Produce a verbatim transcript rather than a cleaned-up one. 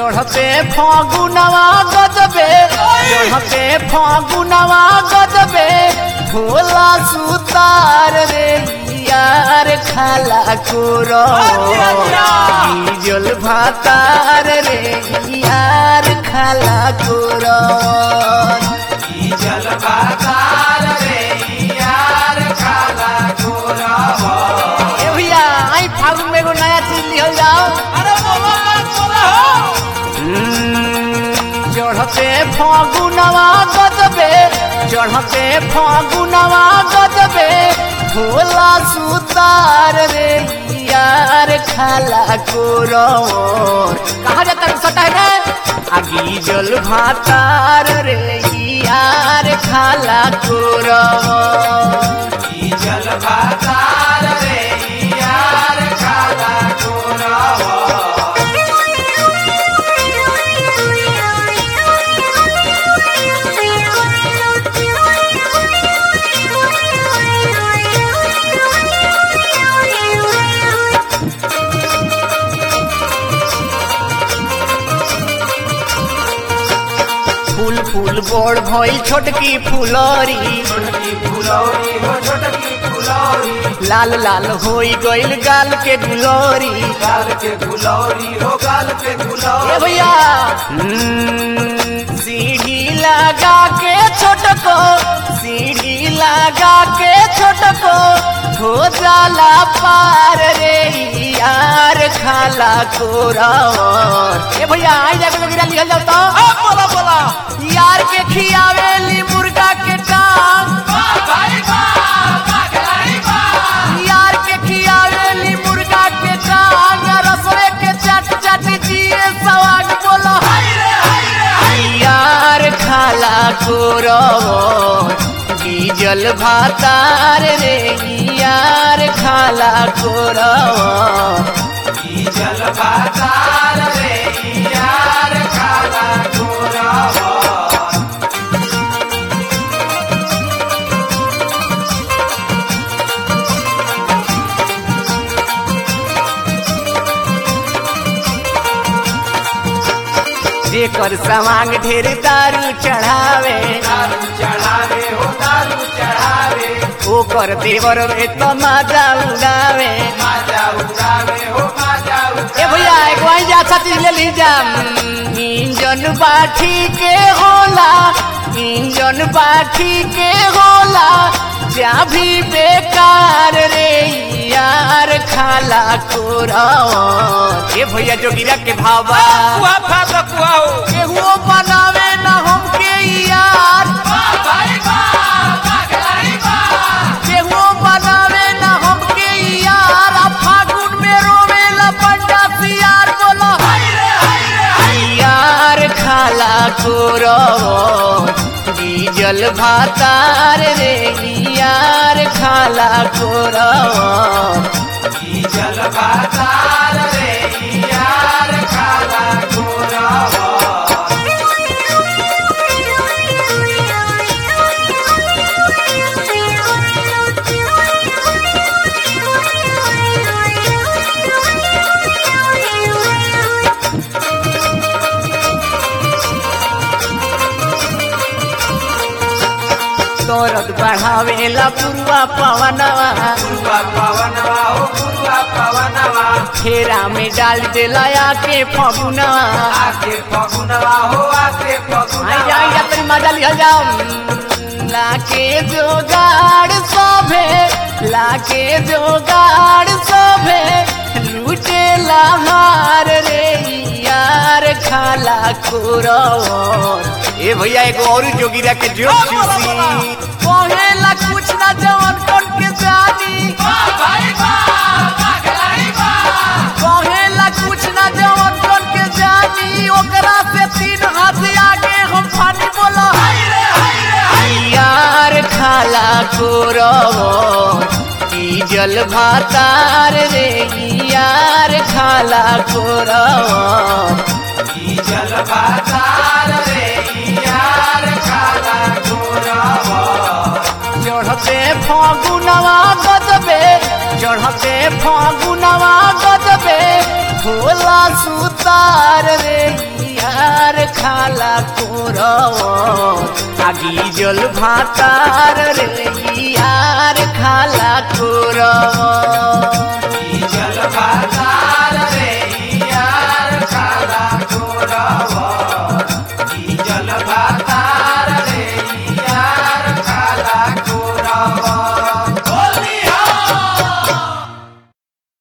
चढ़ते फागुनवा गजबे चढ़ते फागुनवा गजबे भोला सुतार रे यार खाला कोरो जल भातार रे यार खाला कोरो जल भातार रे यार खाला कोरो। ए भैया आई फागुन में एगो नया चीज लिहल जाओ। अरे बोला बोला हो चढ़ते फागुनवा गजबे चढ़ते फागुनवा गजबे भोला सुतार रे यार खाला कोरो कहाँ जाता है सटा है आगी जल भातार रे यार खाला कोरो जल भातार रे यार खाला कोरो। फूल फूल बोड़ भई छोटकी फुलौरी छोटकी फुलौरी हो छोटकी फुलौरी लाल लाल होई गइल गाल के गुलौरी गाल के फुलौरी हो गाल के ए फुलौरी। भैया हम्म, सीढ़ी लगा के छोटको सीढ़ी लगा के छोटको हो जाला पार रे यार खाला कोरा ए भैया आई जाके गिरा लिखल जाओ तो बोला बोला यार के खियावेली मुर्गा के टांग भाई भाई यार के खियावेली मुर्गा के टांग रसोए के चट चट जिए सवाग बोलो यार खाला कोरो जल भातार रे यार खाला कोरो जल भातार रे यार खाला कोरो। जेकर समांग ढेर दारू चढ़ावे दारू चढ़ावे हो दारू चढ़ावे ओकर देवर रे तो माजा उड़ावे माजा उड़ावे हो माजा ए भैया एक वहीं जा छाती ले ली जा इंजन बाठी के होला इंजन बाठी के होला जा भी बेकार रे यार खाला कोरा ए भैया जोगिरा के भावा कुआ फादा कुआ हो केहू बनावे ना हमके यार भाई भाई केहू बनावे ना हमके यार आ फागुन में रोवेला पंडा सियार बोलो यार खाला कोरो जल भातार रे यार खाला कोरो जल भातार रे यार खाला कोरो। दौरद बढ़ावेला पुरवा पवनवा पुरवा पवनवा हो पुरवा पवनवा फेरा में डाल देला आके फगुनवा आके फगुनवा हो आके आई फगुनवा जाई जा तेरी मजा लिया जाओ लाके जोगाड़ सोभे लाके जोगाड़ सोभे लूटे लहार रे यार खाला कोरो ए भैया एक और जोगिरा के जोक चूसी कहेला कुछ ना जवन कन के जानी कहेला कुछ ना जवन कन के जानी ओकरा से तीन हाथ आगे हम फानी बोला यार खाला कोरो जल भातार रे यार खाला कोरो जल भातार रे यार खाला कोरो। चढ़ते फागुनवा गजबे चढ़ते फागुनवा गजबे भोला सुतार रे यार खाला कोरवत आगी जल भातार रे यार खाला कोरवत